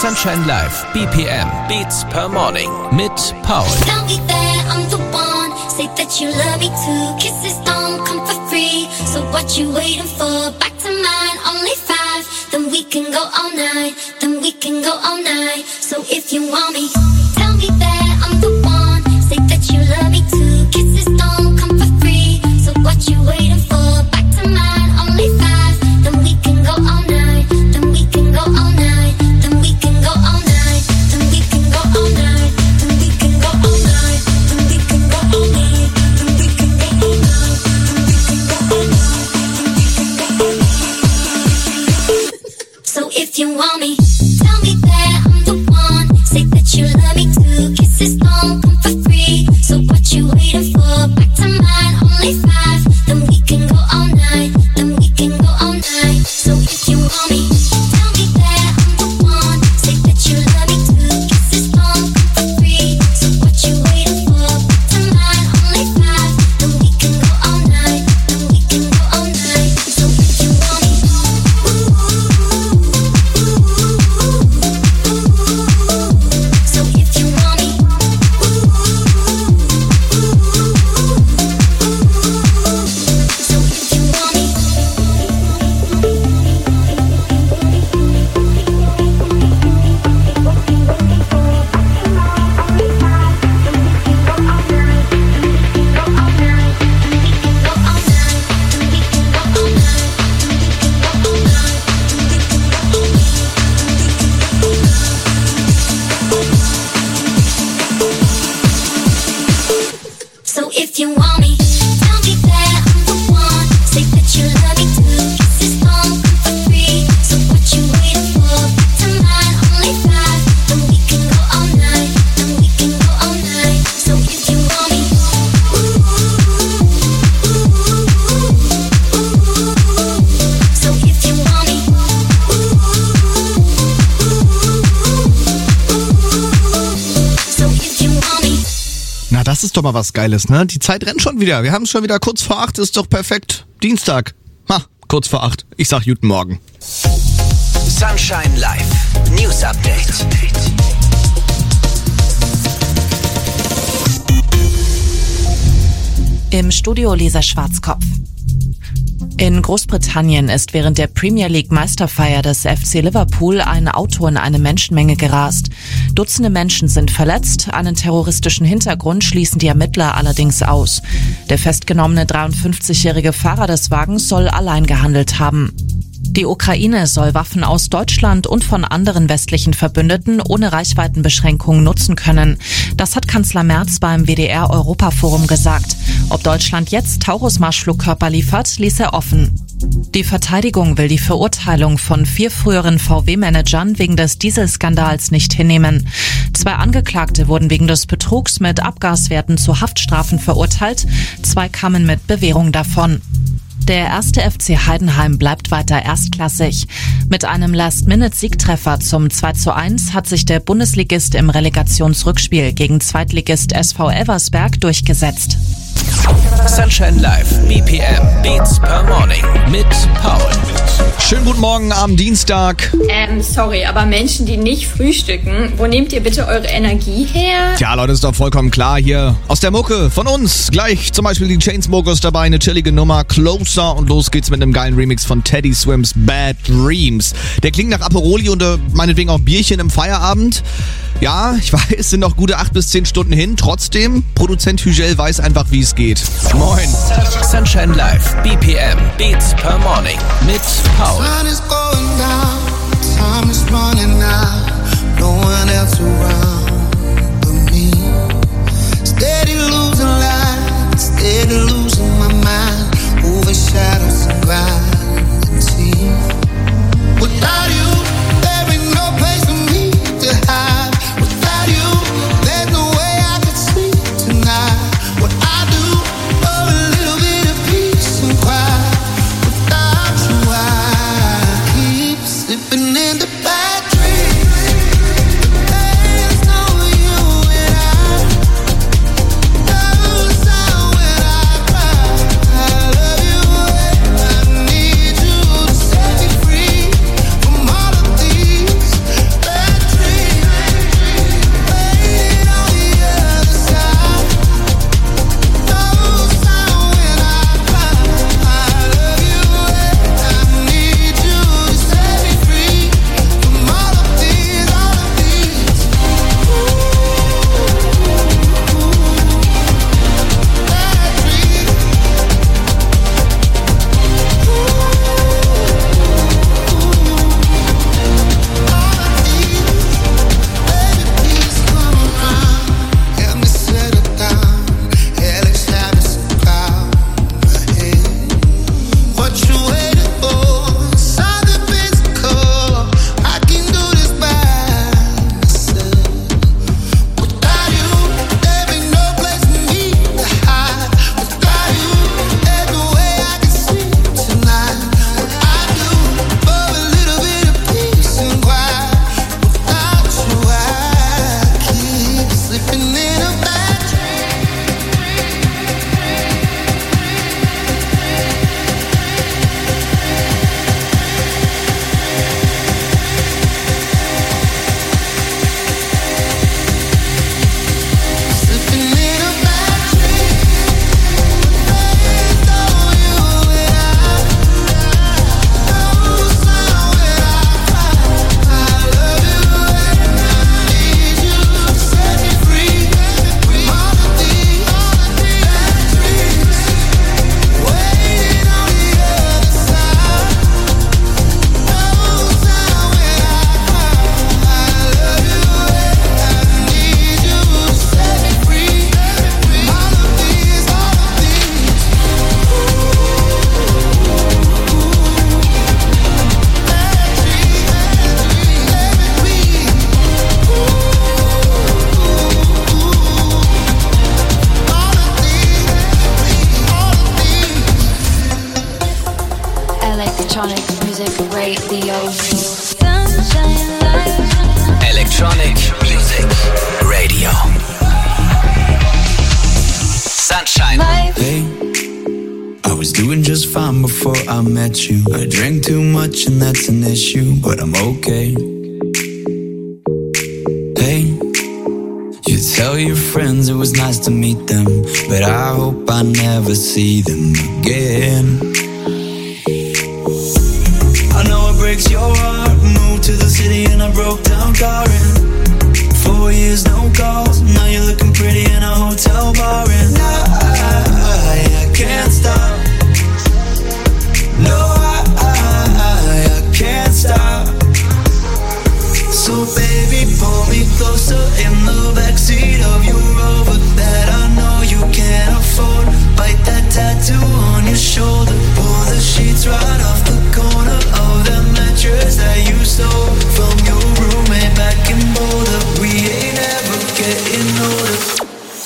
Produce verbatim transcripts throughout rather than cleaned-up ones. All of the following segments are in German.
Sunshine Live, B P M, Beats per Morning mit Paul. Tell me that I'm the one, say that you love me too. Kisses don't come for free, so what you waiting for? Back to mine, only five, then we can go all night, then we can go all night. So if you want me, tell me that I'm the one, say that you love me too. Kisses don't come for free, so what you waiting for? Back to mine, only five, then we can go all night, then we can go all night, then we can go all night, then we can go all night, then we can go all night, then we can go all night, then we can go all night, then we can go all night, then we can go all night. So if you want me, tell me that I'm the one, say that you love me too. Kisses don't come for free, so what you waiting for? Back to mine, only five, then we can go all night, then we can go all night. So if you want me, tell me that I'm the one, say that you love me too. Kisses don't come for free, so what you waiting for? Back to mine, only five, then we can go all night, then we can go all night. So if you want me, so if you want me, so if you want me. So if you want me, tell me that I'm the one, say that you love me too. Kisses don't come for free, so what you waiting for? Back to mine, only five, then we can go all night, then we can go all night. So if you want me, so if you want me, so if you want me. Na, das ist doch mal was Geiles, ne? Die Zeit rennt schon wieder. Wir haben es schon wieder kurz vor acht, ist doch perfekt. Dienstag. Ha, kurz vor acht. Ich sag guten Morgen. Sunshine Live, News Update. Im Studio Lisa Schwarzkopf. In Großbritannien ist während der Premier League Meisterfeier des F C Liverpool ein Auto in eine Menschenmenge gerast. Dutzende Menschen sind verletzt, einen terroristischen Hintergrund schließen die Ermittler allerdings aus. Der festgenommene dreiundfünfzigjährige Fahrer des Wagens soll allein gehandelt haben. Die Ukraine soll Waffen aus Deutschland und von anderen westlichen Verbündeten ohne Reichweitenbeschränkungen nutzen können. Das hat Kanzler Merz beim W D R-Europaforum gesagt. Ob Deutschland jetzt Taurus-Marschflugkörper liefert, ließ er offen. Die Verteidigung will die Verurteilung von vier früheren V W-Managern wegen des Dieselskandals nicht hinnehmen. Zwei Angeklagte wurden wegen des Betrugs mit Abgaswerten zu Haftstrafen verurteilt. Zwei kamen mit Bewährung davon. Der erste F C Heidenheim bleibt weiter erstklassig. Mit einem Last-Minute-Siegtreffer zum zwei zu eins hat sich der Bundesligist im Relegationsrückspiel gegen Zweitligist S V Elversberg durchgesetzt. Sunshine Live, B P M, Beats per Morning mit Paul. Schönen guten Morgen am Dienstag. Ähm, sorry, aber Menschen, die nicht frühstücken, wo nehmt ihr bitte eure Energie her? Tja, Leute, ist doch vollkommen klar hier. Aus der Mucke, von uns. Gleich zum Beispiel die Chainsmokers dabei, eine chillige Nummer, Closer. Und los geht's mit einem geilen Remix von Teddy Swims, Bad Dreams. Der klingt nach Aperoli und äh, meinetwegen auch Bierchen im Feierabend. Ja, ich weiß, es sind noch gute acht bis zehn Stunden hin. Trotzdem, Produzent Hügel weiß einfach, wie es geht. Moin. Sunshine Live, B P M, Beats per Morning mit Paul. Sun is going down, time is running out, no one else around but me. Steady losing light, steady losing my mind, over shadows and gravity. Without you, there ain't no place for me to hide. Without you, there's no way I could sleep tonight. What I do for a little bit of peace and quiet. Without you, I keep slipping into bad dreams. radio. Sunshine Life. Electronic Music Radio. Sunshine Life. Hey, I was doing just fine before I met you. I drank too much and that's an issue, but I'm okay. Hey, you tell your friends it was nice to meet them, but I hope I never see them again. I know it breaks your heart. Moved to the city and I broke down crying. Four years, no calls. Now you're looking pretty in a hotel bar, and I, I can't stop. No, I, I, I can't stop. So baby, pull me closer in the backseat of your Rover that I know you can't afford. Bite that tattoo on your shoulder. Pull the sheets right off the corner of that mattress that you stole from your roommate back in Boulder. We ain't ever getting older.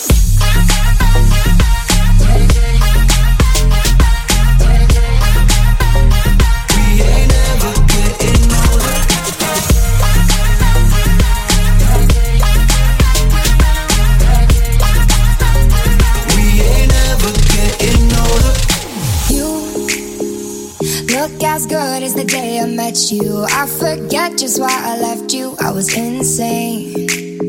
As good as the day I met you. I forget just why I left you. I was insane.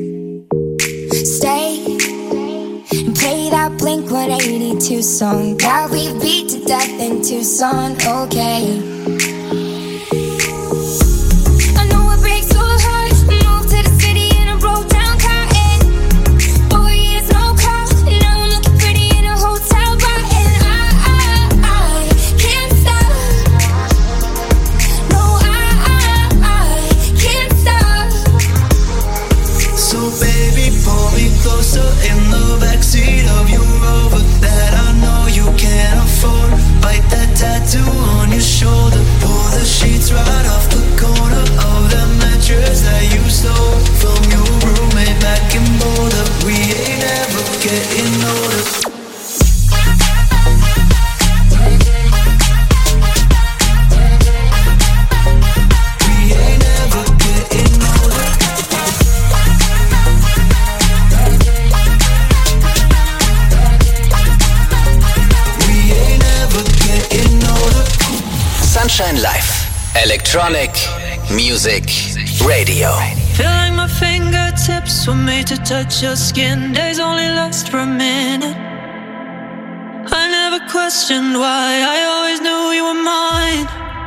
Stay and play that Blink one eighty-two song that we beat to death in Tucson. Okay. Sunshine Life. Electronic Music Radio. Feel like my fingertips were made to touch your skin. Days only last for a minute. I never questioned why. I always knew you were mine.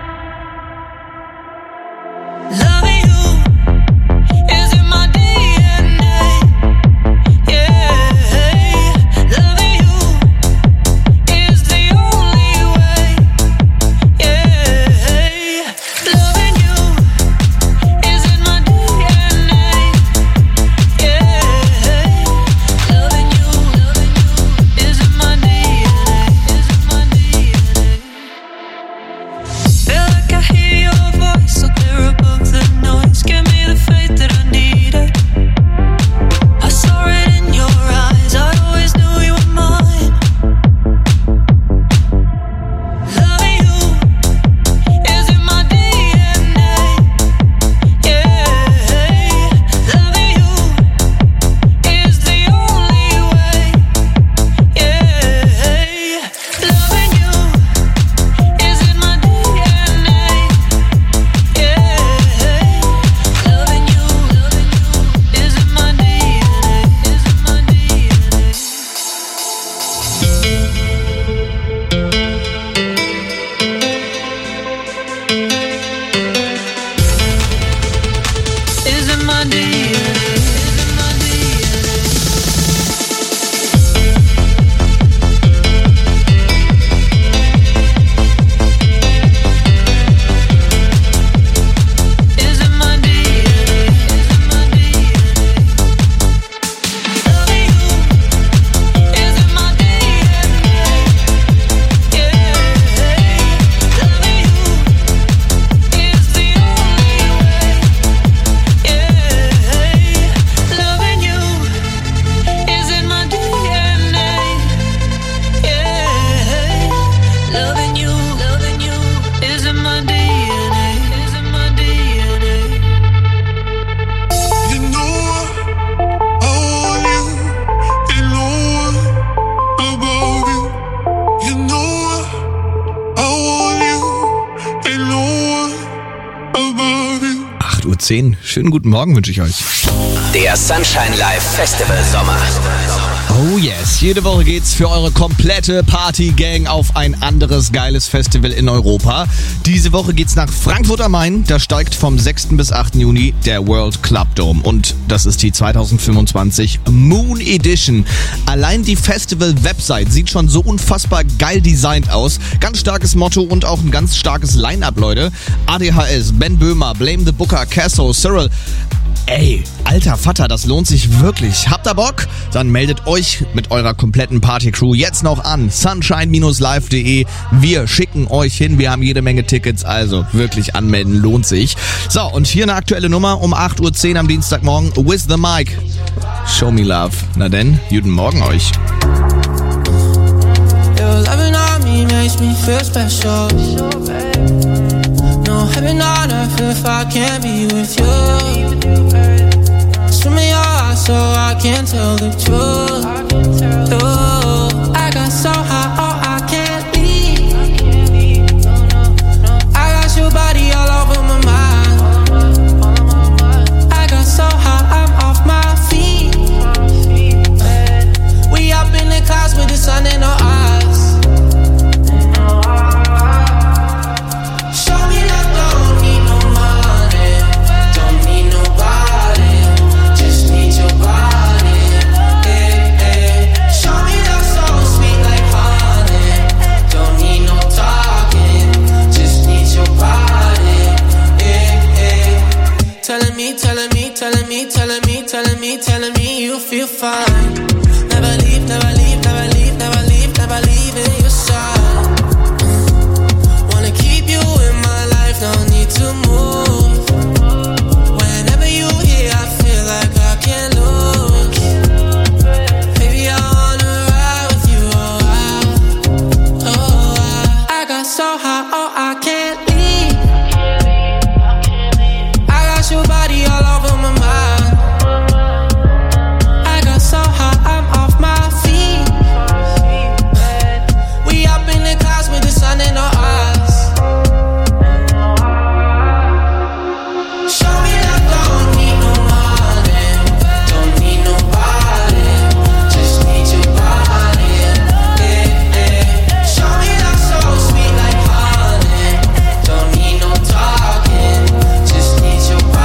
Loving you is in my D N A. Yeah, loving you is the only way. Yeah, loving you is in my D N A. Yeah, loving you, loving you is in my D N A. Is in my D N A. acht Uhr zehn. Schönen guten Morgen wünsche ich euch. Der Sunshine Live Festival Sommer. Oh yes, jede Woche geht's für eure komplette Party-Gang auf ein anderes geiles Festival in Europa. Diese Woche geht's nach Frankfurt am Main. Da steigt vom sechsten bis achten Juni der World Club Dome. Und das ist die zweitausendfünfundzwanzig Moon Edition. Allein die Festival-Website sieht schon so unfassbar geil designt aus. Ganz starkes Motto und auch ein ganz starkes Line-Up, Leute. A D H S, Ben Böhmer, Blame the Booker, Casso, Cyril. Ey, alter Vater, das lohnt sich wirklich. Habt ihr Bock? Dann meldet euch mit eurer kompletten Party-Crew jetzt noch an. sunshine Bindestrich live Punkt de. Wir schicken euch hin. Wir haben jede Menge Tickets, also wirklich anmelden lohnt sich. So, und hier eine aktuelle Nummer um acht Uhr zehn am Dienstagmorgen. With the Mic. Show me love. Na denn, guten Morgen euch. Your loving on me makes me feel special. No heaven on earth if I can't be with you. Swim me your eyes so I can tell the truth. Ooh, I got so high, oh I can't leave. I got your body all over my mind. I got so high, I'm off my feet. We up in the clouds with the sun in our eyes. Telling me, telling me, telling me, telling me, telling me you feel fine. Never leave, never leave, never leave, never leave, never leave in your side. Wanna keep you in my life, don't need to move. Whenever you here, I feel like I can't lose. Baby, I wanna ride with you, oh I, oh I. I got so high, oh I can't leave. Your body all over my mind. I got so high, I'm off my feet. We up in the clouds with the sun in our eyes. Show me that don't need no money, don't need nobody, just need your body. Yeah, yeah. Show me that so sweet like honey, don't need no talking, just need your body.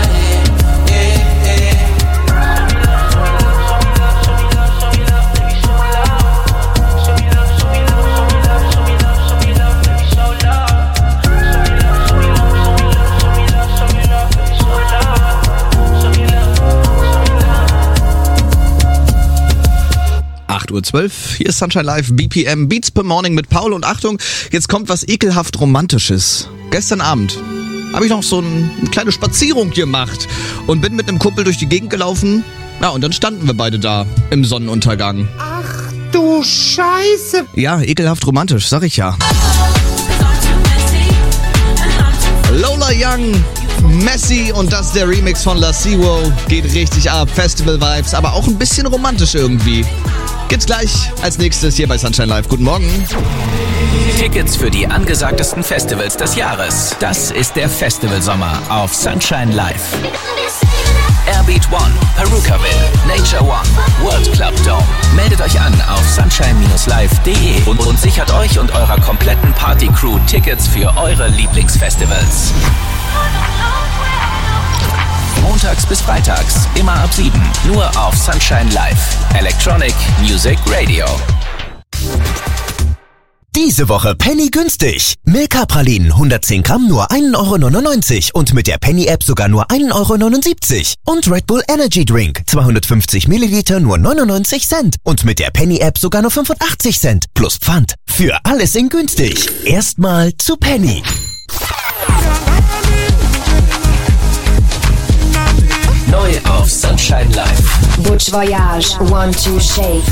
acht Uhr zwölf, hier ist Sunshine Live, B P M, Beats per Morning mit Paul und Achtung, jetzt kommt was ekelhaft Romantisches. Gestern Abend habe ich noch so ein, eine kleine Spazierung gemacht und bin mit einem Kumpel durch die Gegend gelaufen. Ja, und dann standen wir beide da im Sonnenuntergang. Ach du Scheiße. Ja, ekelhaft romantisch, sag ich ja. Lola Young, Messi und das ist der Remix von La Zero. Geht richtig ab, Festival-Vibes, aber auch ein bisschen romantisch irgendwie. Gibt's gleich als nächstes hier bei Sunshine Live. Guten Morgen. Tickets für die angesagtesten Festivals des Jahres. Das ist der Festivalsommer auf Sunshine Live. Airbeat One, Perukaville, Nature One, World Club Dome. Meldet euch an auf sunshine Bindestrich live Punkt de und, und sichert euch und eurer kompletten Party-Crew Tickets für eure Lieblingsfestivals. Montags bis freitags, immer ab sieben, nur auf Sunshine Live. Electronic Music Radio. Diese Woche Penny günstig. Milka-Pralinen hundertzehn Gramm nur ein Euro neunundneunzig und mit der Penny-App sogar nur ein Euro neunundsiebzig. Und Red Bull Energy Drink zweihundertfünfzig Milliliter nur neunundneunzig Cent und mit der Penny-App sogar nur fünfundachtzig Cent plus Pfand. Für alles in günstig. Erstmal zu Penny. Neu auf Sunshine Live. Butch Voyage, One to Shake.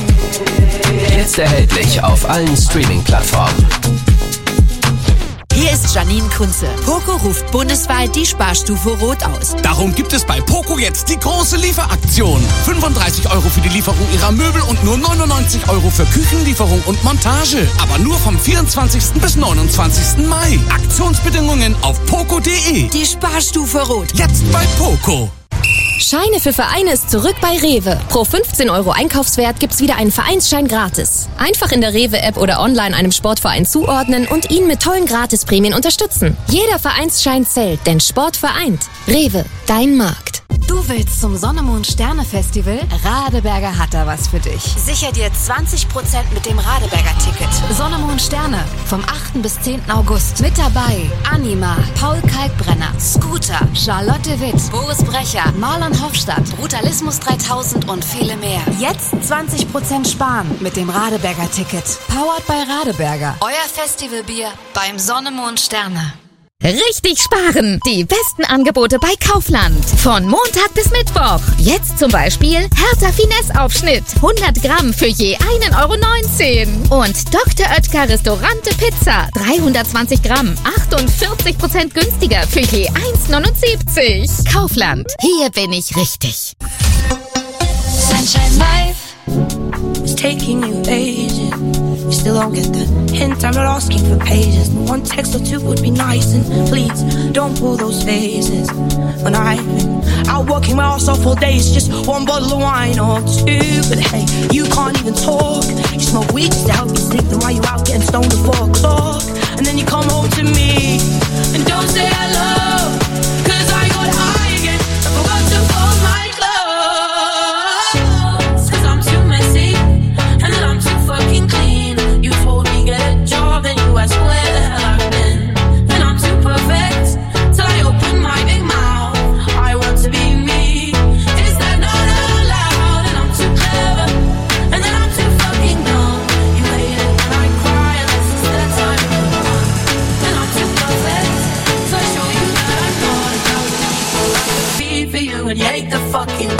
Jetzt erhältlich auf allen Streaming-Plattformen. Hier Hier ist Janine Kunze. Poco ruft bundesweit die Sparstufe Rot aus. Darum gibt es bei Poco jetzt die große Lieferaktion. fünfunddreißig Euro für die Lieferung Ihrer Möbel und nur neunundneunzig Euro für Küchenlieferung und Montage. Aber nur vom vierundzwanzigsten bis neunundzwanzigsten Mai. Aktionsbedingungen auf poco punkt de. Die Sparstufe Rot. Jetzt bei Poco. Scheine für Vereine ist zurück bei Rewe. Pro fünfzehn Euro Einkaufswert gibt's wieder einen Vereinsschein gratis. Einfach in der Rewe-App oder online einem Sportverein zuordnen und ihn mit tollen Gratisprämien unterstützen. Jeder Vereinsschein zählt, denn Sport vereint. Rewe, dein Markt. Du willst zum Sonne-Mond-Sterne-Festival? Radeberger hat da was für dich. Sicher dir zwanzig Prozent mit dem Radeberger-Ticket. Sonne-Mond-Sterne vom achten bis zehnten August. Mit dabei Anima, Paul Kalkbrenner, Scooter, Charlotte Witt, Boris Brecher, Marlon Hofstadt, Brutalismus dreitausend und viele mehr. Jetzt zwanzig Prozent sparen mit dem Radeberger-Ticket. Powered by Radeberger. Euer Festivalbier beim Sonne-Mond-Sterne. Richtig sparen! Die besten Angebote bei Kaufland. Von Montag bis Mittwoch. Jetzt zum Beispiel Hertha Finesse-Aufschnitt. hundert Gramm für je ein Euro neunzehn. Und Doktor Oetker Restaurante Pizza. dreihundertzwanzig Gramm. achtundvierzig Prozent günstiger für je eins neunundsiebzig. Kaufland. Hier bin ich richtig. Sunshine Life is taking you ages. You still don't get the hint, I'm not asking for pages. One text or two would be nice, and please don't pull those faces. When I've been out working my ass off all day, it's just one bottle of wine or two. But hey, you can't even talk. You smoke weed just to help you sleep, then why you out getting stoned at four o'clock? And then you come home to me and don't say hello, cause I got high again, I forgot to fold my clothes. Cause I'm too messy, and then I'm too fucking clean. You told me get a job, and you asked where the hell I've been. And I'm too perfect, till I open my big mouth. I want to be me, is that not allowed? And I'm too clever, and then I'm too fucking dumb. You hate it when I cry, unless it's that time of the month. And I'm too perfect, so I show you that I'm not a thousand people I could be for you, and you hate the fucking.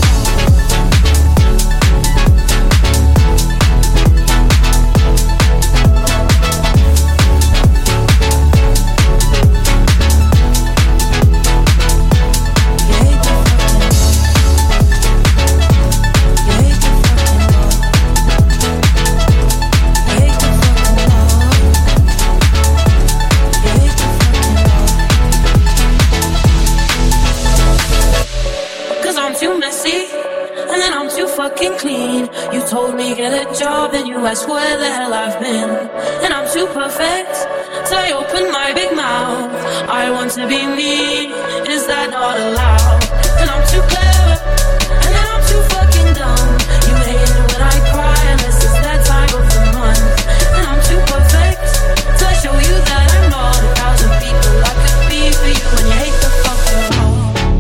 You told me get a job, and you asked where the hell I've been. And I'm too perfect, so I open my big mouth. I want to be me, is that not allowed? And I'm too clever, and then I'm too fucking dumb. You hate it when I cry, unless it's that time of the month. And I'm too perfect, so I show you that I'm not a thousand people I could be for you, and you hate the fucking law.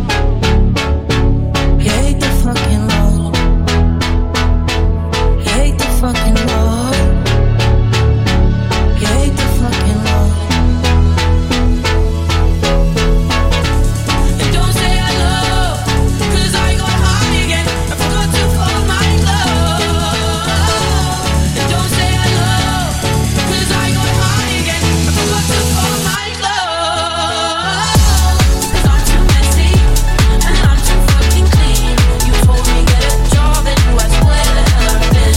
You hate the fucking law. Fucking love. You hate the fucking love. And don't say I love, cause I got high again, I forgot to fold my glove. And don't say I love, cause I got high again, I forgot to fold my glove. Cause I'm too messy, and I'm too fucking clean. You told me get a job, and you asked where the hell I've been.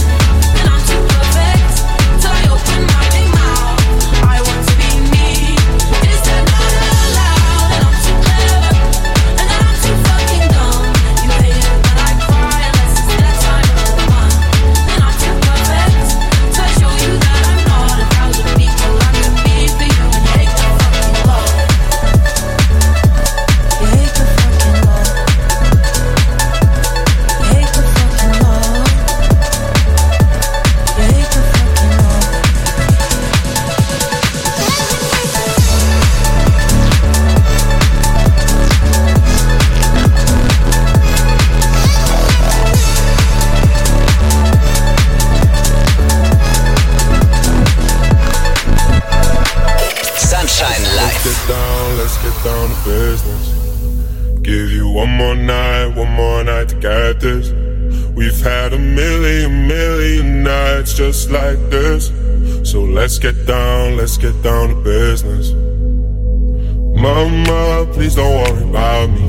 We've had a million, million nights just like this. So let's get down, let's get down to business. Mama, please don't worry about me.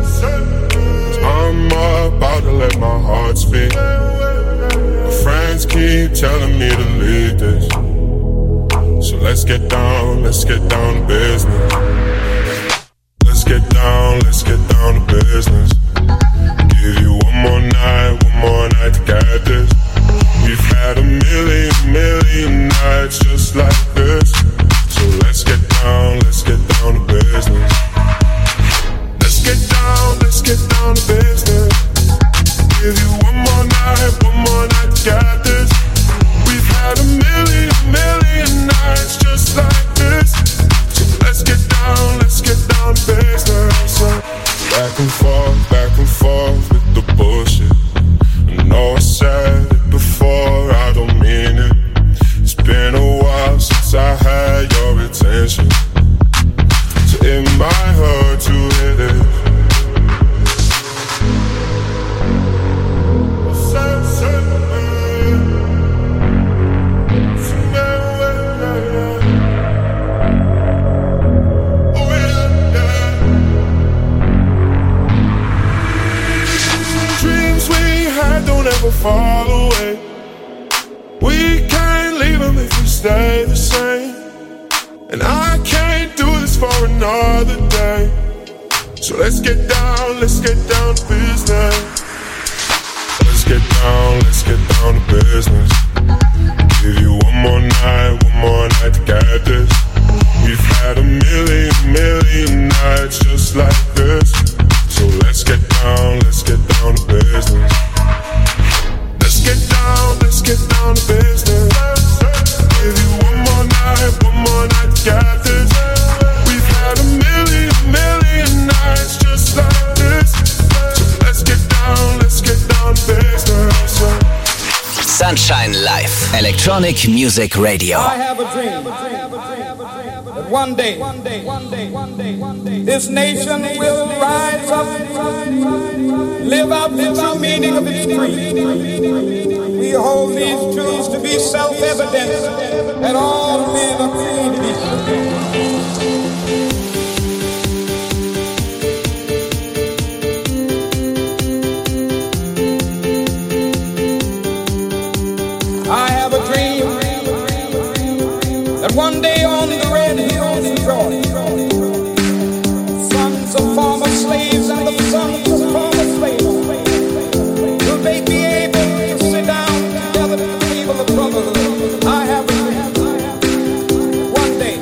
I'm about to let my heart speak. My friends keep telling me to leave this. So let's get down, let's get down to business. Let's get down, let's get down to business. Give you one more night, one more night to get this. We've had a million, million nights just like this. So let's get down, let's get down to business. Let's get down, let's get down to business. Give you one more night, one more night to get this. We've had a million, million nights just like this. So let's get down, let's get down to business. Back and forth, back and forth with the bullshit. I know I said it before, I don't mean it. It's been a while since I had your attention. So it might hurt to hit it. Don't ever fall away. We can't leave them if we stay the same. And I can't do this for another day. So let's get down, let's get down to business. Let's get down, let's get down to business. Give you one more night, one more night to get this. We've had a million, million nights just like this. So let's get down, let's get down to business. Let's get down, let's get down to business. Give you one more night, one more night to get this. We've had a million, million nights just like this. So let's get down, let's get down to business. Sunshine Live, Electronic Music Radio. I have a dream that one day this nation will rise up, live out the true meaning of its creed. We hold these truths to be self-evident that all men are created equal. I have a dream that one day on the red hills of Georgia, sons of former slaves and the sons of former slaves will they be able to sit down together at the table of brotherhood. I have a dream one day.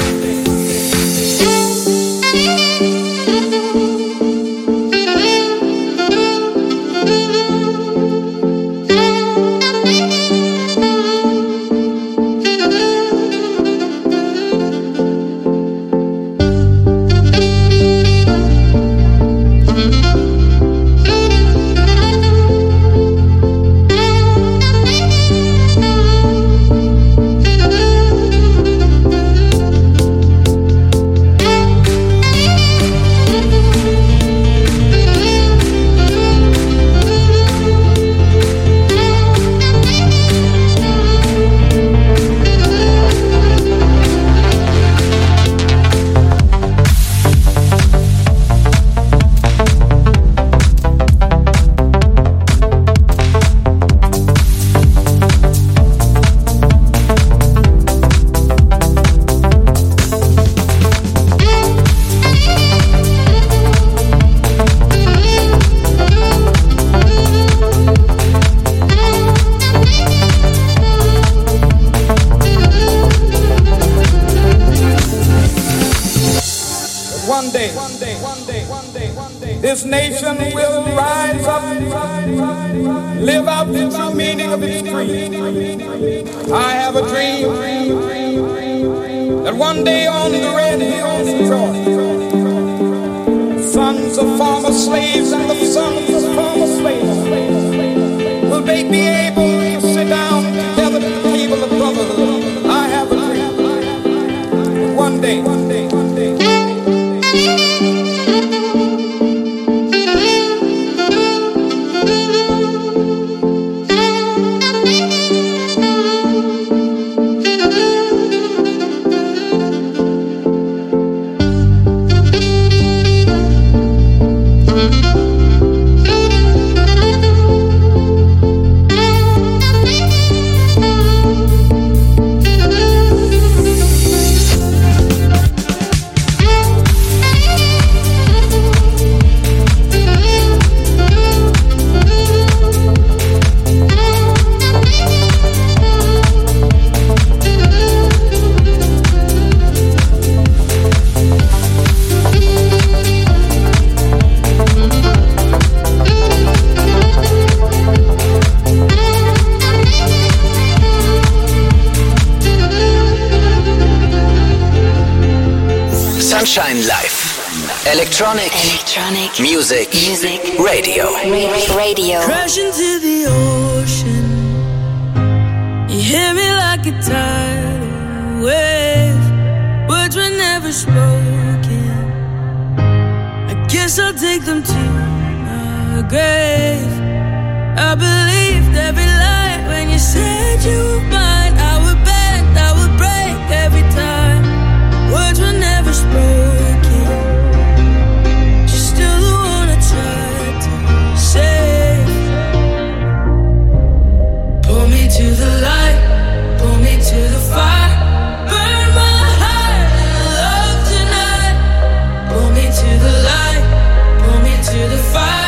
This nation will rise up, live out the true meaning of its creed. I have a dream that one day on the red hills of Georgia, sons of former slaves and the sons of former slaves will they be able to sit down together at the table of brotherhood. I have a dream that one day, one day, one day. Sunshine Live. Electronic, Electronic Music, Music Radio. Radio. Crash into the ocean. You hear me like a tidal wave. Words were never spoken. I guess I'll take them to my grave. I believed every lie when you said you were mine. I would bend, I would break every time. Words were never spoken. You're still the one I tried to save. Pull me to the light, pull me to the fire. Burn my heart in love tonight. Pull me to the light, pull me to the fire.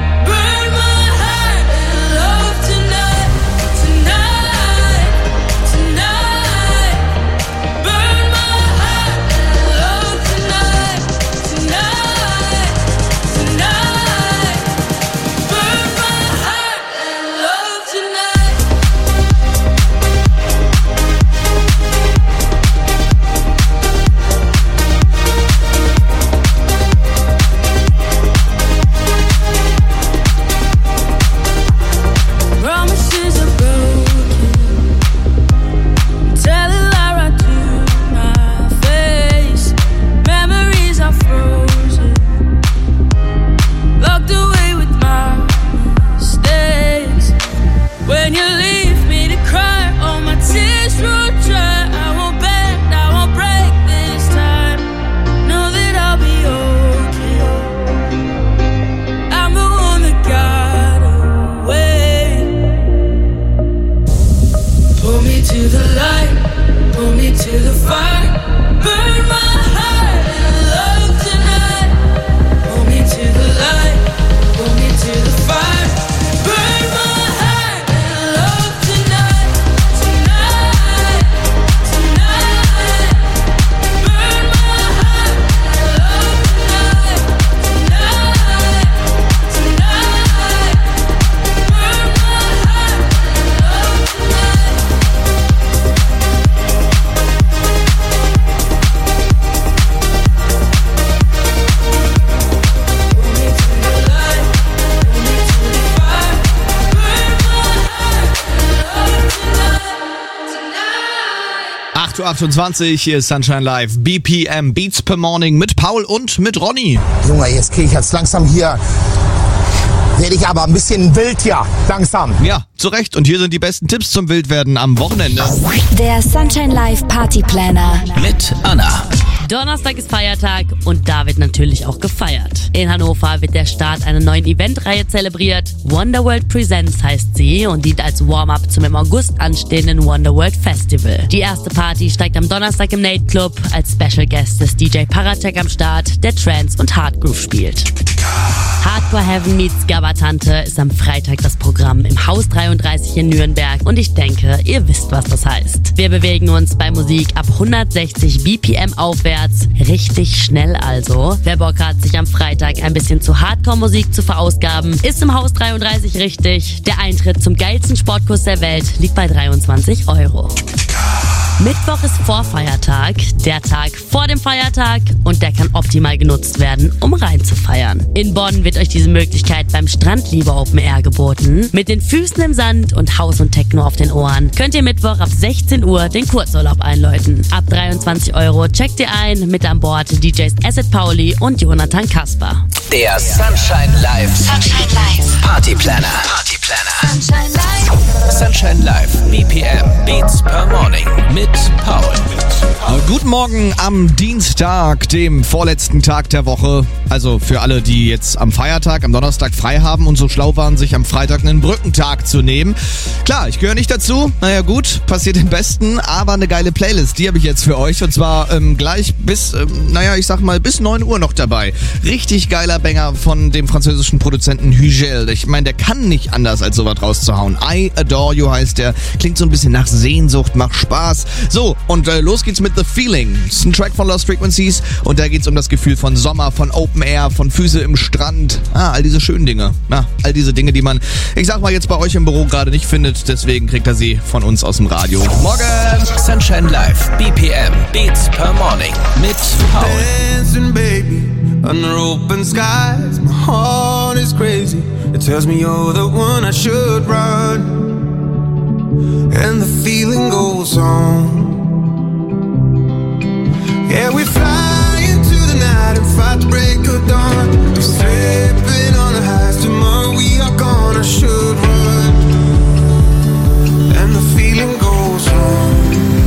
achtundzwanzig, hier ist Sunshine Live, B P M, Beats per Morning mit Paul und mit Ronny. Junge, jetzt kriege ich jetzt langsam hier, werde ich aber ein bisschen wild, ja, langsam. Ja, zu Recht. Und hier sind die besten Tipps zum Wildwerden am Wochenende. Der Sunshine Live Party Planner. Mit Anna. Donnerstag ist Feiertag und da wird natürlich auch gefeiert. In Hannover wird der Start einer neuen Eventreihe zelebriert. Wonderworld Presents heißt sie und dient als Warm-up zum im August anstehenden Wonderworld Festival. Die erste Party steigt am Donnerstag im Nate Club. Als Special Guest ist D J Paratek am Start, der Trance und Hardgroove spielt. Hardcore Heaven meets Gabbatante ist am Freitag das Programm im Haus dreiunddreißig in Nürnberg und ich denke, ihr wisst, was das heißt. Wir bewegen uns bei Musik ab hundertsechzig B P M aufwärts, richtig schnell also. Wer Bock hat, sich am Freitag ein bisschen zu Hardcore-Musik zu verausgaben, ist im Haus dreiunddreißig richtig. Der Eintritt zum geilsten Sportkurs der Welt liegt bei dreiundzwanzig Euro. Mittwoch ist Vorfeiertag, der Tag vor dem Feiertag und der kann optimal genutzt werden, um reinzufeiern. In Bonn wird euch diese Möglichkeit beim Strandliebe Open Air geboten. Mit den Füßen im Sand und Haus und Techno auf den Ohren könnt ihr Mittwoch ab sechzehn Uhr den Kurzurlaub einläuten. Ab dreiundzwanzig Euro checkt ihr ein, mit an Bord D Js Acid Pauli und Jonathan Kasper. Der Sunshine Live Sunshine Live Party Planner. Party Planner. Sunshine Live. Sunshine Live B P M Beats per Morning mit Paul. Guten Morgen am Dienstag, dem vorletzten Tag der Woche. Also für alle, die jetzt am Feiertag, am Donnerstag frei haben und so schlau waren, sich am Freitag einen Brückentag zu nehmen. Klar, ich gehöre nicht dazu. Naja gut, passiert im Besten, aber eine geile Playlist, die habe ich jetzt für euch. Und zwar ähm, gleich bis, ähm, naja, ich sag mal, bis neun Uhr noch dabei. Richtig geiler Banger von dem französischen Produzenten Hugel. Ich meine, der kann nicht anders, als sowas rauszuhauen. I Adore You heißt der. Klingt so ein bisschen nach Sehnsucht, macht Spaß. So, und äh, los geht's mit The Feeling. Das ist ein Track von Lost Frequencies und da geht's um das Gefühl von Sommer, von Open Air, von Füße im Strand. Ah, all diese schönen Dinge. Na, all diese Dinge, die man, ich sag mal, jetzt bei euch im Büro gerade nicht findet. Deswegen kriegt er sie von uns aus dem Radio. Morgen! Sunshine Live B P M Beats per Morning mit Paul. listen, baby. Under open skies, my heart is crazy. It tells me you're the one I should run, and the feeling goes on. Yeah, we fly into the night and fight the break of dawn. We're slipping on the highs, tomorrow we are gone. I should run, and the feeling goes on.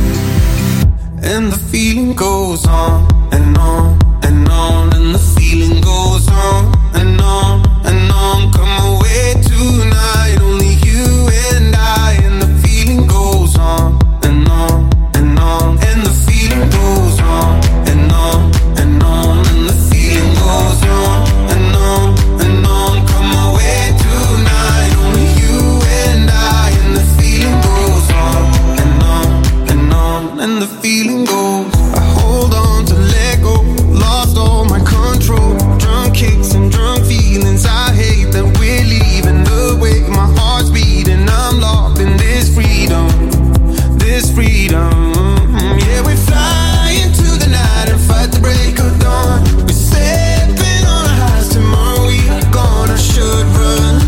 And the feeling goes on and on and on. And the feeling goes on and on and on. Come away tonight, only you and I. And the feeling goes on and on and on. And the feeling goes on and on and on. And the feeling goes on and on and on. Come away tonight, only you and I. And the feeling goes on and on and on. And the feeling goes. I hold on to let go, lost all my control. Drunk kicks and drunk feelings. I hate that we're leaving the way my heart's beating. I'm locked in this freedom, this freedom. Yeah, we fly into the night and fight the break of dawn. We're stepping on our highs, tomorrow we are gone. I should run,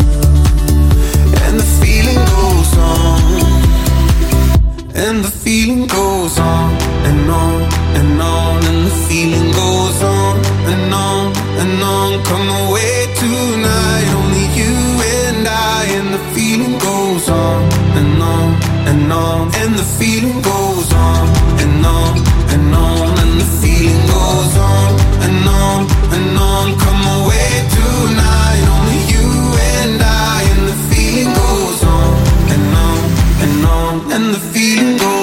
and the feeling goes on. And the feeling goes on and on and on. And the feeling goes on and on and on. Come away tonight, only you and I. And the feeling goes on and on and on. And the feeling goes on and on and on. And the feeling goes on and on and on. Come away tonight, only you and I. And the feeling goes on and on and on. And the feeling goes.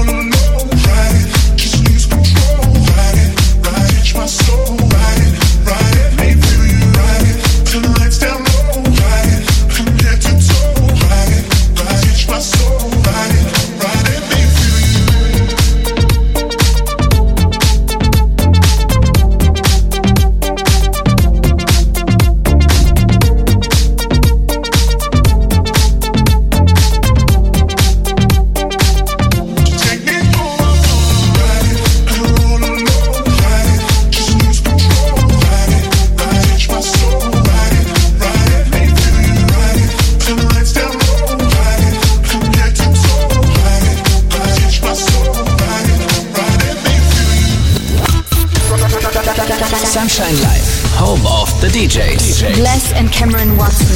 Ride it, ride it, my soul, ride it, ride Sunshine Live, Home of the D Js. Bless and Cameron Watson.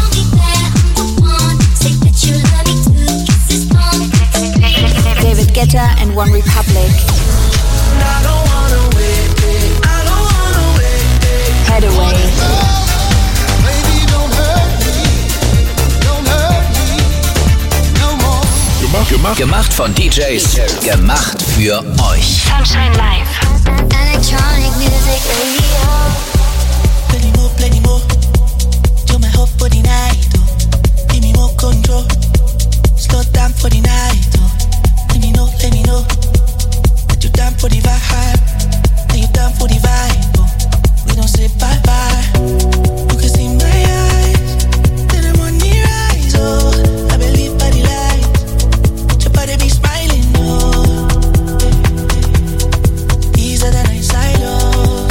David Guetta and One Republic. Head Away. Gemacht, gemacht. Gemacht von D Js, gemacht für euch. Sunshine Live. Electronic music radio. Plenty more, plenty more. Do my whole for the night. Oh. Give me more control. Slow down for the night. Oh. Let me know, let me know. That you down for the vibe. That you down for the vibe. Oh. We don't say bye bye. You can see my eyes. Then I'm on the rise. Oh, I believe by the light. Your body be smiling. Oh, easier than I silo.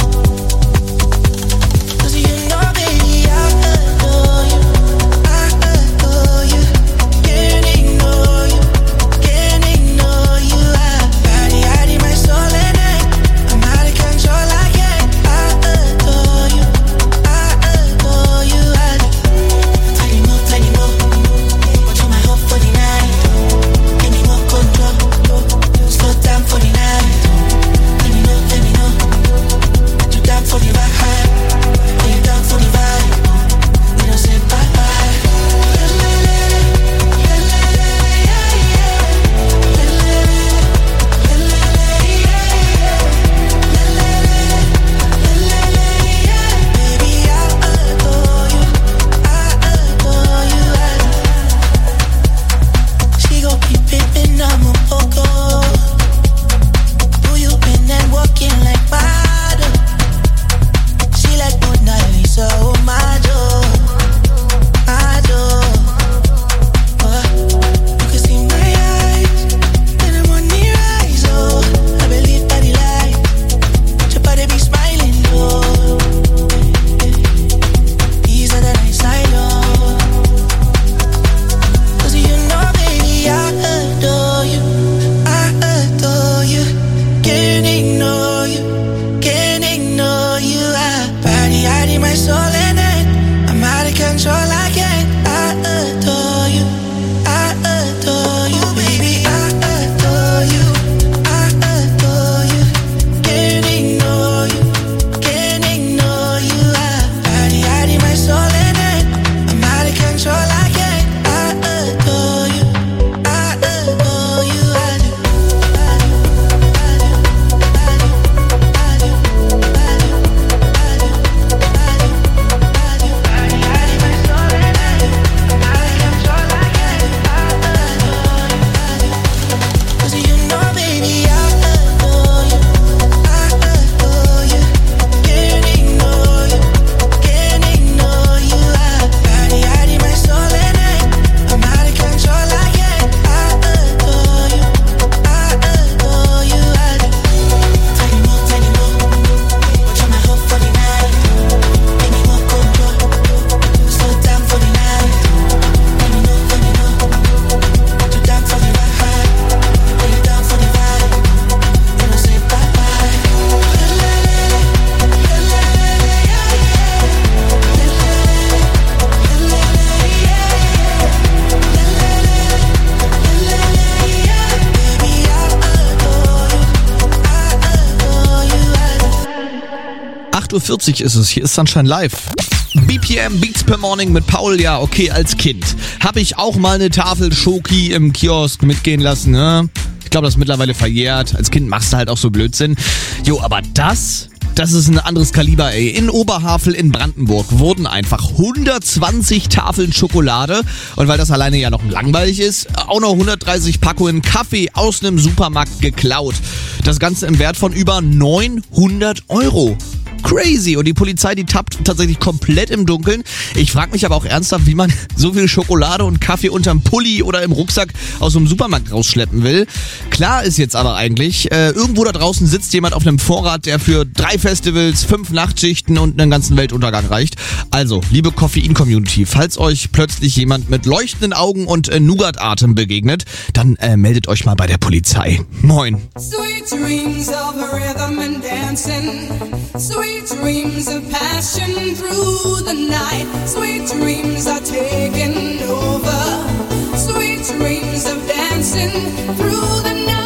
acht Uhr vierzig ist es, hier ist Sunshine Live. B P M Beats per Morning mit Paul, ja okay, als Kind habe ich auch mal eine Tafel Schoki im Kiosk mitgehen lassen, ne? Ich glaube, das ist mittlerweile verjährt. Als Kind machst du halt auch so Blödsinn. Jo, aber das... Das ist ein anderes Kaliber, ey. In Oberhavel in Brandenburg wurden einfach hundertzwanzig Tafeln Schokolade und weil das alleine ja noch langweilig ist, auch noch hundertdreißig Packungen Kaffee aus einem Supermarkt geklaut. Das Ganze im Wert von über neunhundert Euro. Crazy. Und die Polizei, die tappt tatsächlich komplett im Dunkeln. Ich frage mich aber auch ernsthaft, wie man so viel Schokolade und Kaffee unterm Pulli oder im Rucksack aus so einem Supermarkt rausschleppen will. Klar ist jetzt aber eigentlich, äh, irgendwo da draußen sitzt jemand auf einem Vorrat, der für drei Festivals, fünf Nachtschichten und einen ganzen Weltuntergang reicht. Also, liebe Koffein-Community, falls euch plötzlich jemand mit leuchtenden Augen und äh, Nougat-Atem begegnet, dann äh, meldet euch mal bei der Polizei. Moin. Sweet dreams of a rhythm and dancing. Sweet Sweet dreams of passion through the night. Sweet dreams are taking over. Sweet dreams of dancing through the night.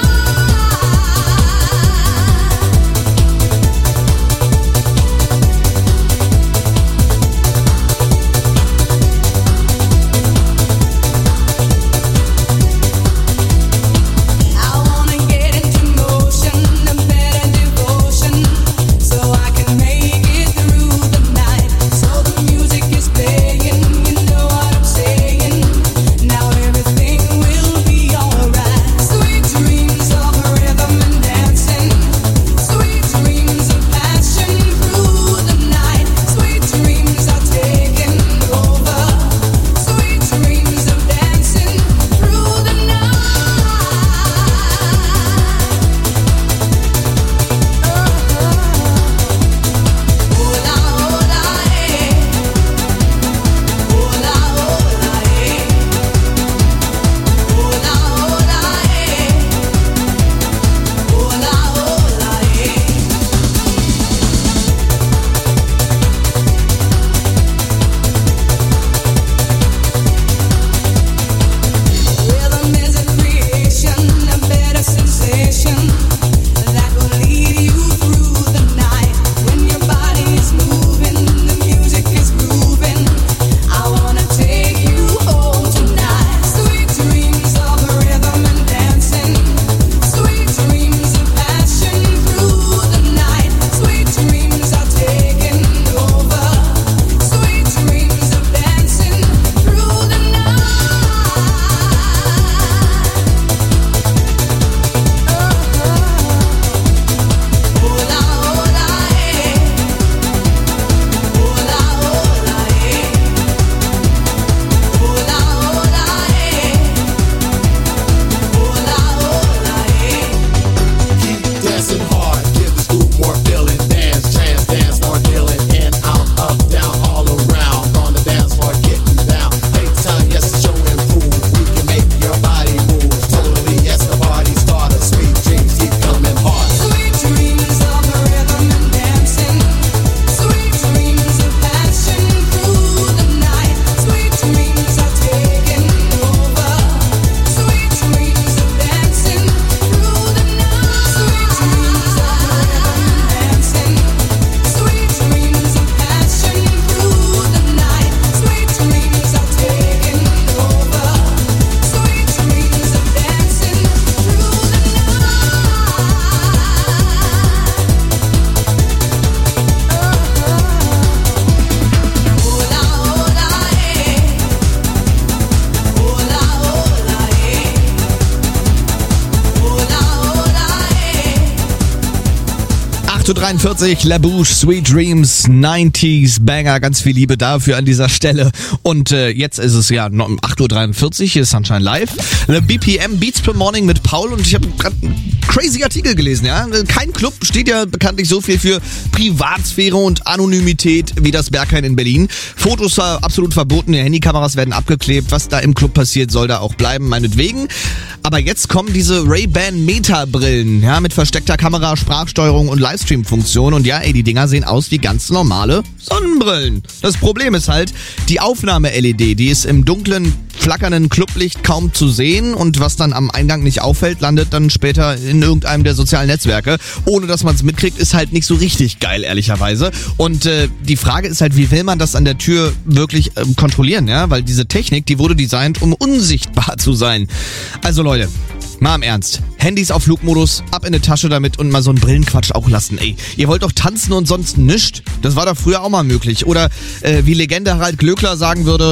dreiundvierzig, La Bouche, Sweet Dreams, neunziger Banger, ganz viel Liebe dafür an dieser Stelle. Und äh, jetzt ist es ja acht Uhr dreiundvierzig, hier ist Sunshine Live. B P M, Beats per Morning mit Paul und ich habe gerade einen crazy Artikel gelesen, ja. Kein Club steht ja bekanntlich so viel für Privatsphäre und Anonymität wie das Berghain in Berlin. Fotos absolut verboten, die Handykameras werden abgeklebt, was da im Club passiert, soll da auch bleiben, meinetwegen. Aber jetzt kommen diese Ray-Ban Meta-Brillen, ja, mit versteckter Kamera, Sprachsteuerung und Livestream-Funktion. Und ja, ey, die Dinger sehen aus wie ganz normale Sonnenbrillen. Das Problem ist halt, die Aufnahme-L E D, die ist im dunklen, flackernden Clublicht kaum zu sehen und was dann am Eingang nicht auffällt, landet dann später in irgendeinem der sozialen Netzwerke. Ohne dass man es mitkriegt, ist halt nicht so richtig geil, ehrlicherweise. Und äh, die Frage ist halt, wie will man das an der Tür wirklich äh, kontrollieren, ja? Weil diese Technik, die wurde designt, um unsichtbar zu sein. Also Leute, mal im Ernst. Handys auf Flugmodus, ab in eine Tasche damit und mal so einen Brillenquatsch auch lassen, ey. Ihr wollt doch tanzen und sonst nischt. Das war doch früher auch mal möglich. Oder äh, wie Legende Harald Glöckler sagen würde...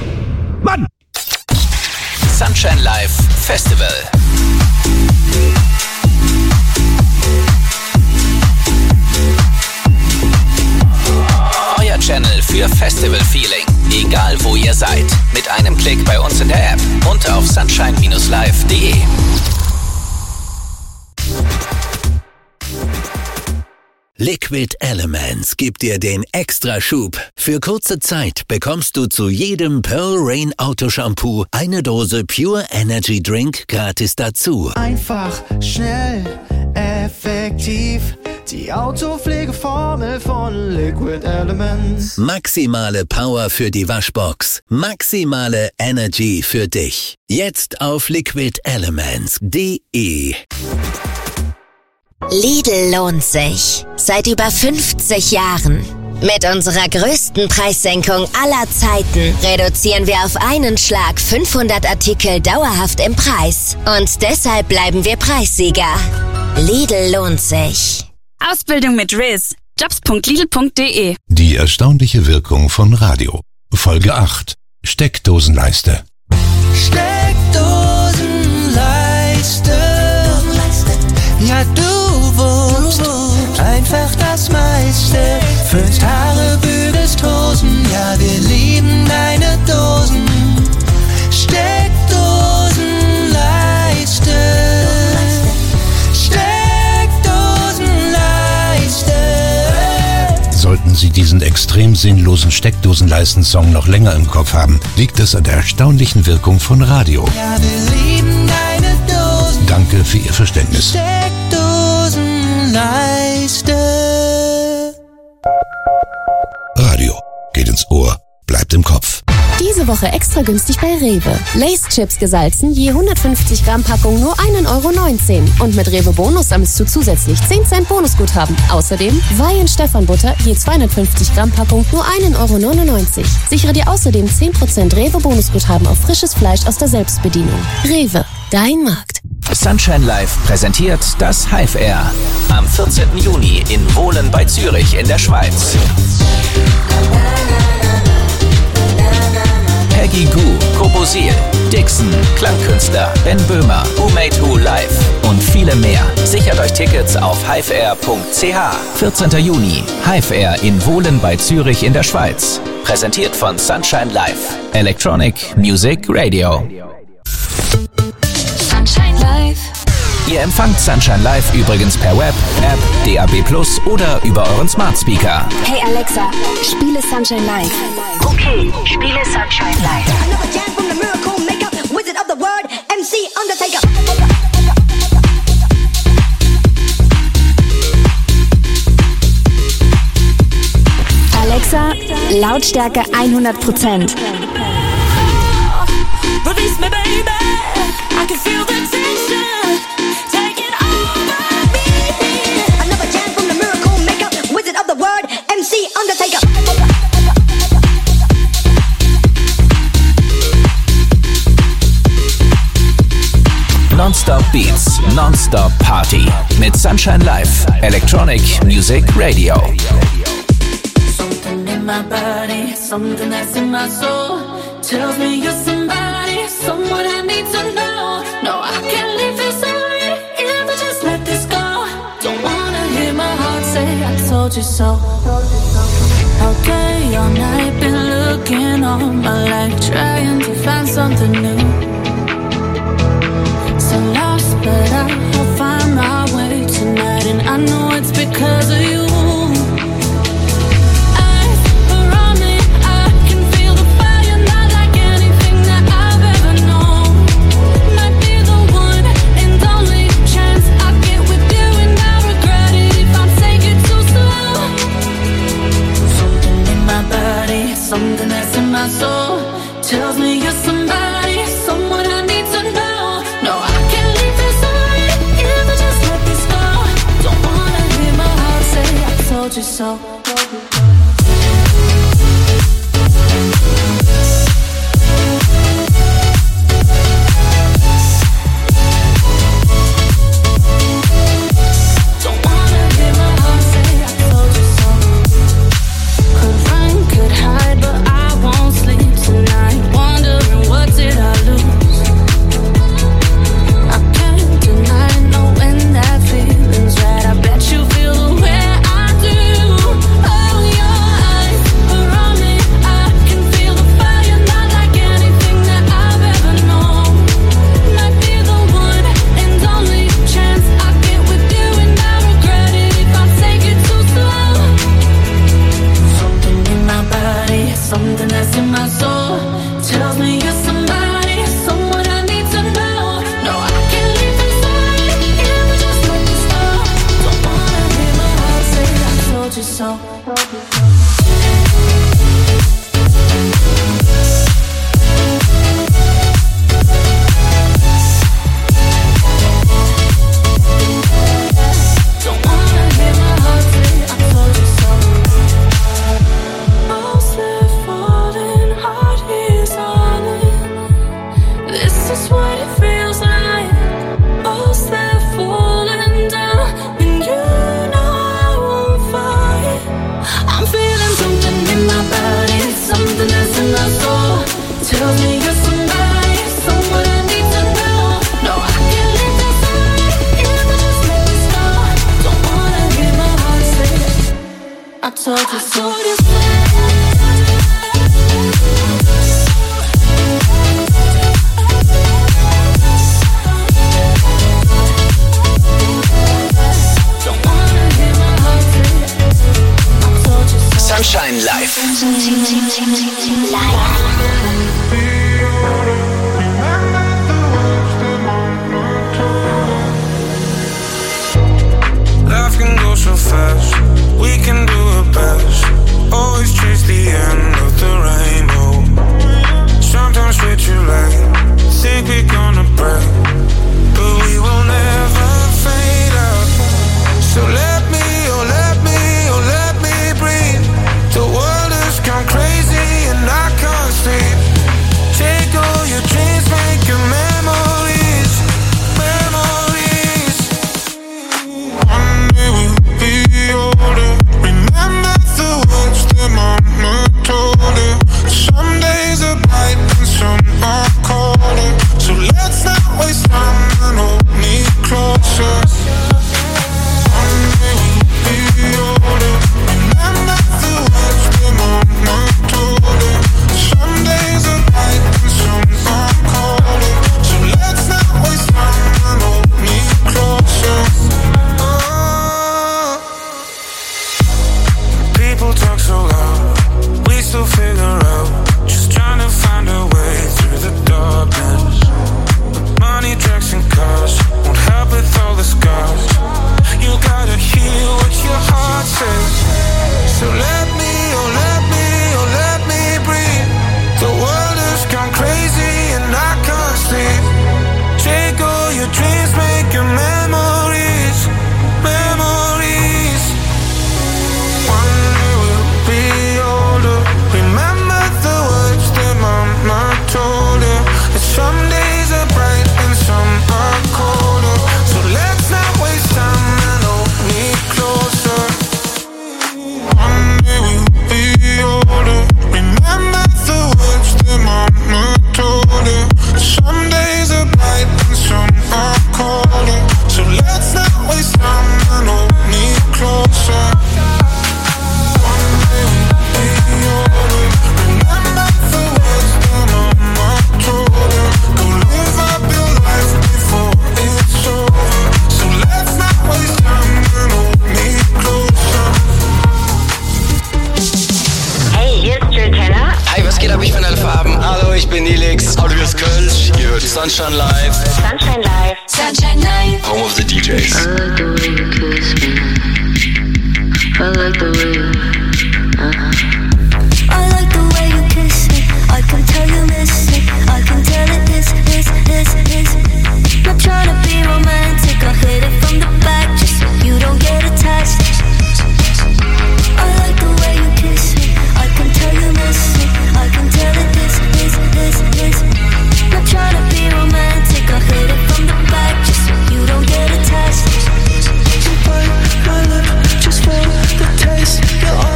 Mann! Sunshine Live Festival. Euer Channel für Festival-Feeling. Egal wo ihr seid. Mit einem Klick bei uns in der App und auf sunshine Bindestrich live punkt de. Liquid Elements gibt dir den Extraschub. Für kurze Zeit bekommst du zu jedem Pearl Rain Autoshampoo eine Dose Pure Energy Drink gratis dazu. Einfach, schnell, effektiv. Die Autopflegeformel von Liquid Elements. Maximale Power für die Waschbox. Maximale Energy für dich. Jetzt auf liquid elements punkt de. Lidl lohnt sich. Seit über fünfzig Jahren. Mit unserer größten Preissenkung aller Zeiten reduzieren wir auf einen Schlag fünfhundert Artikel dauerhaft im Preis. Und deshalb bleiben wir Preissieger. Lidl lohnt sich. Ausbildung mit Riz. jobs punkt lidl punkt de. Die erstaunliche Wirkung von Radio. Folge acht. Steckdosenleiste. Steckdosenleiste. Ja, du wuppst einfach das meiste. Föhnst Haare, bügelst Hosen. Ja, wir lieben deine Dosen. Steckdosenleiste. Sollten Sie diesen extrem sinnlosen Steckdosenleisten-Song noch länger im Kopf haben, liegt es an der erstaunlichen Wirkung von Radio. Ja, wir lieben deine Dosen. Danke für Ihr Verständnis. Steckdosenleiste. Radio geht ins Ohr, bleibt im Kopf. Diese Woche extra günstig bei Rewe. Lay's-Chips gesalzen, je hundertfünfzig Gramm Packung nur ein Euro neunzehn. Und mit Rewe Bonus sammelst du zusätzlich zehn Cent Bonusguthaben. Außerdem Weihen Stefan Butter, je zweihundertfünfzig Gramm Packung nur ein Euro neunundneunzig. Sichere dir außerdem zehn Prozent Rewe Bonusguthaben auf frisches Fleisch aus der Selbstbedienung. Rewe, dein Markt. Sunshine Live präsentiert das Hive Air. Am vierzehnten Juni in Wohlen bei Zürich in der Schweiz. Peggy Gou, Kobosil, Dixon, Klangkünstler, Ben Böhmer, Who Made Who Live und viele mehr. Sichert euch Tickets auf hive air punkt c h. vierzehnten Juni, Hive Air in Wohlen bei Zürich in der Schweiz. Präsentiert von Sunshine Live. Electronic Music Radio. Sunshine Live. Ihr empfangt Sunshine Live übrigens per Web, App, D A B plus oder über euren Smart Speaker. Hey Alexa, spiele Sunshine Live. Okay, spiele Sunshine Live. Alexa, Lautstärke hundert Prozent. Release me, baby. I can feel the tension taking over me. Another jam from the miracle maker, wizard of the word, M C Undertaker. Non-Stop Beats, Non-Stop Party mit Sunshine Live, Electronic Music Radio. Something in my body, something that's in my soul tells me you're somebody, someone I need to know. No, I can't leave this already if I just let this go. Don't wanna hear my heart say I told you so. Okay, all night been looking all my life, trying to find something new. So lost, but I'll find my way tonight, and I know it's because of you. Something that's in my soul tells me you're somebody, someone I need to know. No, I can't leave this already if I just let this go. Don't wanna hear my heart say I told you so. Oh so. Sunshine Live. Life can go so fast, we can do our best. Always chase the end of the rainbow. Sometimes we're too late, think we're gonna break, but we will never fade out. So let me, oh let me, oh let me breathe. The world has gone crazy and I can't sleep. Take all your dreams, make your memories, memories. One day we'll be older. Remember the words that mama told her. Some days are bright and some are colder. So let's not waste time and hold me closer. One day we'll be older. Remember the words that mama told her. Some days are bright and some are colder. So let's not waste time and hold me closer. Oh. People talk so loud, we still figure out. Just trying to find a way through the darkness. Money, drugs and cars won't help with all the scars. You gotta hear what your heart says. So let me, oh let me, oh let me breathe. The world has gone crazy and I can't sleep. Take all your dreams, make your memories, memories. One day we'll be older. Remember the words that mama told her. That some days are bright and some are colder. So let's not waste time and hold me closer. One day we'll be older. Remember the words that mama told her. Some days are bright and some are colder. So let's not waste time and hold me closer. One day we'll be older. Remember the words that mama told her. Go live up your life before it's over. So let's not waste time and hold me closer. Hey, hier ist Jill Tenner. Hi, was geht ab? Ich bin Alpha Farben. Hallo, ich bin Nilix. Hallo, hier ist Kölsch. Ihr hört Sunshine Live. Sunshine Live. Sunshine Live. Home of the D Js. I like the way you kiss me. I like the way you, uh-huh. I like the way you kiss me. I can tell you miss it. I can tell it is, is, is, is. Not trying to be romantic. I'll hit it from the back just so you don't get attached. I like the way you kiss me. I can tell you miss it. I can tell it is, is, is, is. Not trying to be romantic. I'll hit it from the back just so you don't get attached. You bite my lip just for the taste. You're all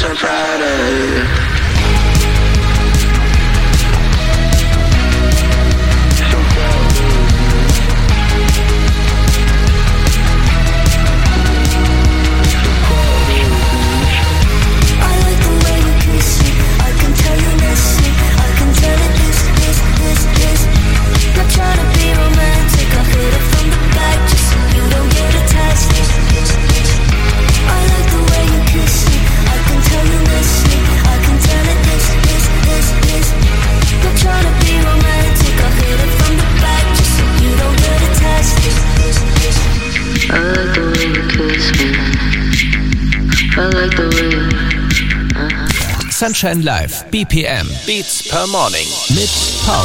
so proud of you. Sunshine Live, B P M, Beats per Morning mit Paul.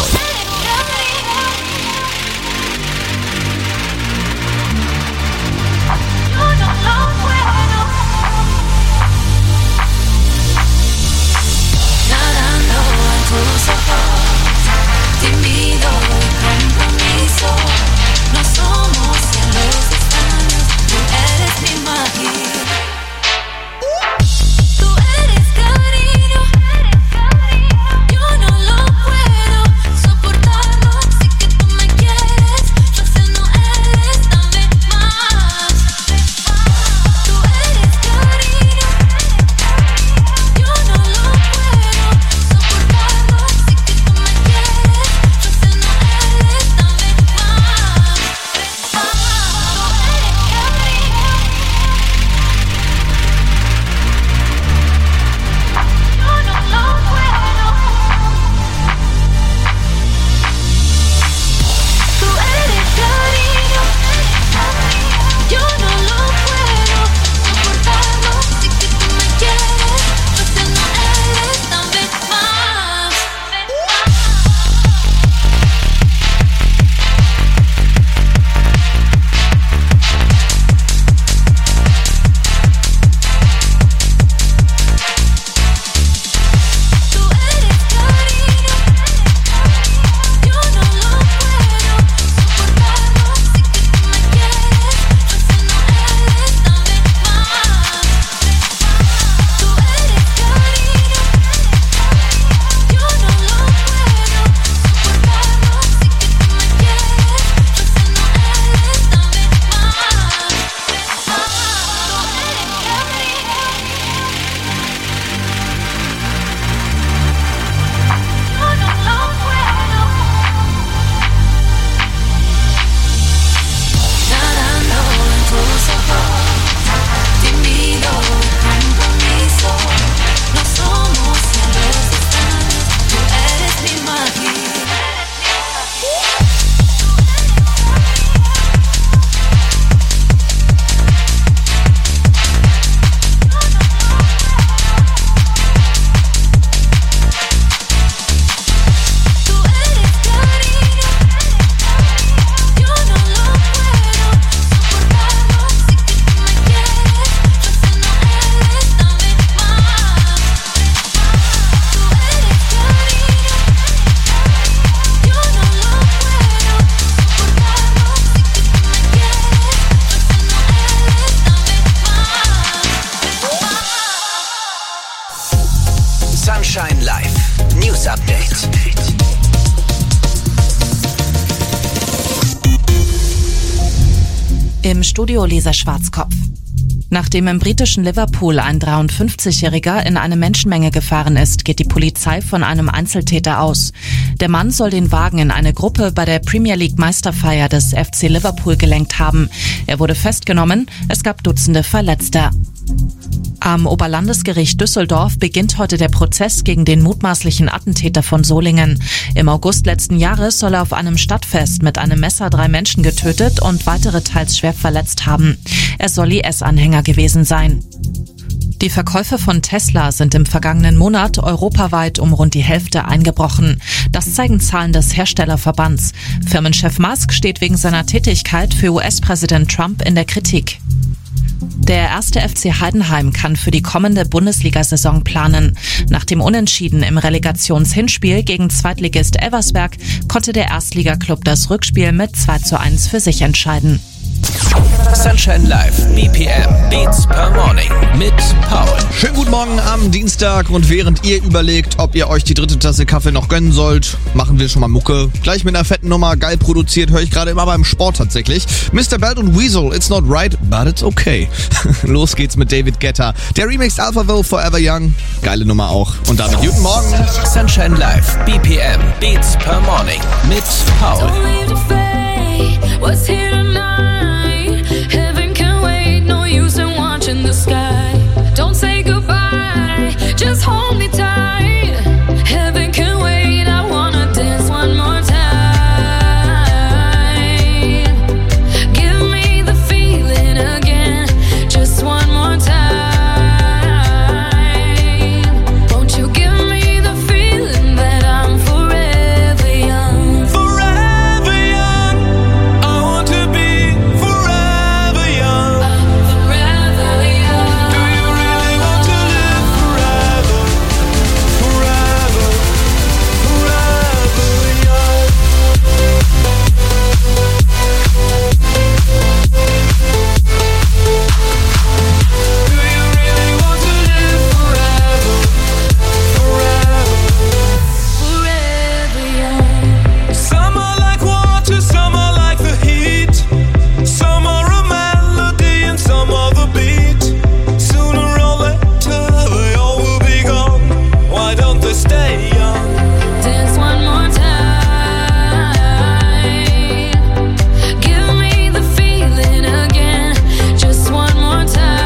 Sunshine Live News Update. Im Studio Lisa Schwarzkopf. Nachdem im britischen Liverpool ein dreiundfünfzigjähriger in eine Menschenmenge gefahren ist, geht die Polizei von einem Einzeltäter aus. Der Mann soll den Wagen in eine Gruppe bei der Premier League Meisterfeier des F C Liverpool gelenkt haben. Er wurde festgenommen, es gab Dutzende Verletzte. Am Oberlandesgericht Düsseldorf beginnt heute der Prozess gegen den mutmaßlichen Attentäter von Solingen. Im August letzten Jahres soll er auf einem Stadtfest mit einem Messer drei Menschen getötet und weitere teils schwer verletzt haben. Er soll I S-Anhänger gewesen sein. Die Verkäufe von Tesla sind im vergangenen Monat europaweit um rund die Hälfte eingebrochen. Das zeigen Zahlen des Herstellerverbands. Firmenchef Musk steht wegen seiner Tätigkeit für U S-Präsident Trump in der Kritik. Der erste F C Heidenheim kann für die kommende Bundesliga-Saison planen. Nach dem Unentschieden im Relegationshinspiel gegen Zweitligist Elversberg konnte der Erstligaklub das Rückspiel mit zwei zu eins für sich entscheiden. Sunshine Live, B P M, Beats per Morning mit Paul. Schönen guten Morgen. Morgen am Dienstag und während ihr überlegt, ob ihr euch die dritte Tasse Kaffee noch gönnen sollt, machen wir schon mal Mucke. Gleich mit einer fetten Nummer, geil produziert, höre ich gerade immer beim Sport tatsächlich. Mister Belt und Weasel, it's not right, but it's okay. Los geht's mit David Guetta. Der Remix Alphaville Forever Young, geile Nummer auch. Und damit guten Morgen. Sunshine Live, B P M, Beats per Morning mit Paul. What's here tonight? Heaven can wait, no use in watching the sky. Don't say goodbye, just hold me tight. Heaven can wait, I wanna dance one more time. Give me the feeling again, just one more time. Won't you give me the feeling that I'm forever young? Forever young, I want to be forever young. I'm forever young. Do you really want to live forever? Forever, forever young. Do you really want to live forever? Forever, forever young. Some are like water, some are like the heat. Some are a melody and some are the beat. Sooner or later they all will be gone. Why don't they stay young? Dance one more time. Give me the feeling again, just one more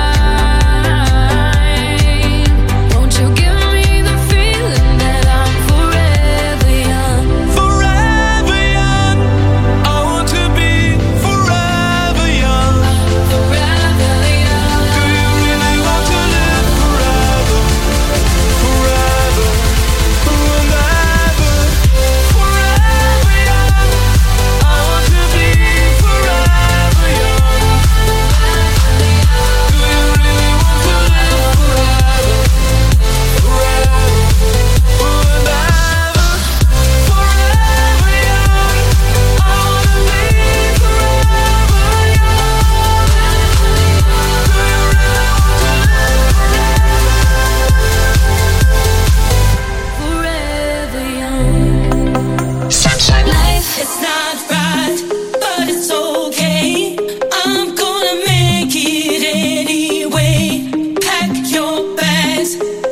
time. Won't you give me the feeling that I'm forever young? Forever young, I want to be forever young. Forever young. Do you really want to live forever? Forever, forever, forever young. I want to be forever young. Do you really want to live forever? Forever, forever, forever young. I want to be forever young. Do you really want to live forever young? Sunshine life, it's not right, but it's okay. I'm gonna make it anyway. Pack your bags,